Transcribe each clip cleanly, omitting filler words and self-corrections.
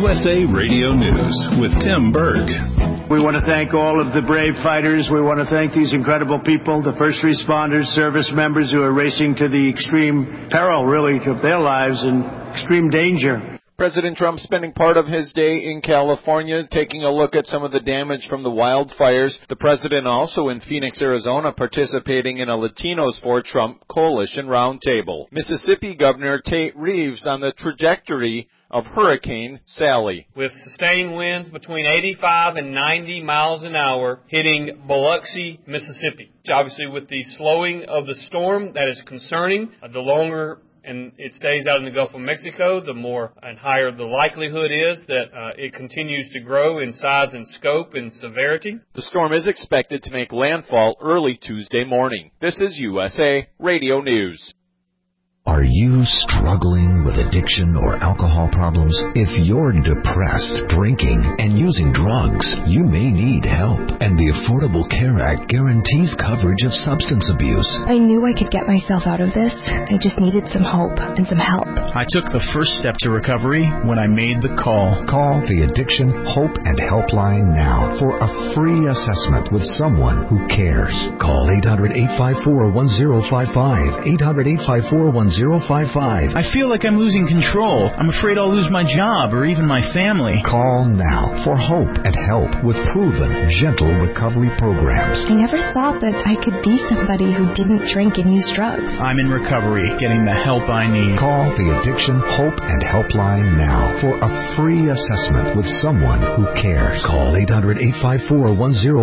USA Radio News with Tim Berg. We want to thank all of the brave fighters. We want to thank these incredible people, the first responders, service members who are racing to the extreme peril, really, of their lives and extreme danger. President Trump spending part of his day in California taking a look at some of the damage from the wildfires. The president also in Phoenix, Arizona, participating in a Latinos for Trump coalition roundtable. Mississippi Governor Tate Reeves on the trajectory of Hurricane Sally. With sustained winds between 85 and 90 miles an hour hitting Biloxi, Mississippi. Obviously, with the slowing of the storm, that is concerning. The longer and it stays out in the Gulf of Mexico, the more and higher the likelihood is that it continues to grow in size and scope and severity. The storm is expected to make landfall early Tuesday morning. This is USA Radio News. Are you struggling with addiction or alcohol problems? If you're depressed, drinking, and using drugs, you may need help. And the Affordable Care Act guarantees coverage of substance abuse. I knew I could get myself out of this. I just needed some hope and some help. I took the first step to recovery when I made the call. Call the Addiction Hope and Helpline now for a free assessment with someone who cares. Call 800-854-1055. 800-854-1055. I feel like I'm losing control. I'm afraid I'll lose my job or even my family. Call now for hope and help with proven, gentle recovery programs. I never thought that I could be somebody who didn't drink and use drugs. I'm in recovery, getting the help I need. Call the Addiction Hope and Helpline now for a free assessment with someone who cares. Call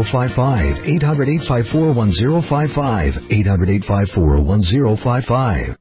800-854-1055. 800-854-1055. 800-854-1055.